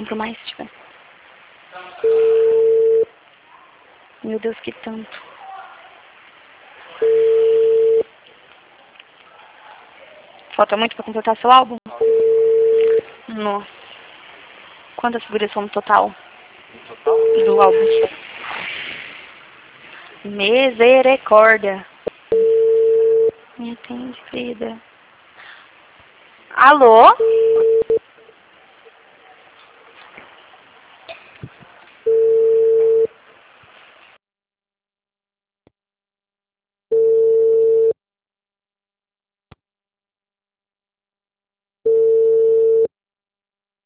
compro mais se tiver. Meu Deus, que tanto. Falta muito pra completar seu álbum? Nossa. Quantas figuras são no total? No total? Do álbum? Misericórdia. Me atende, querida. Alô?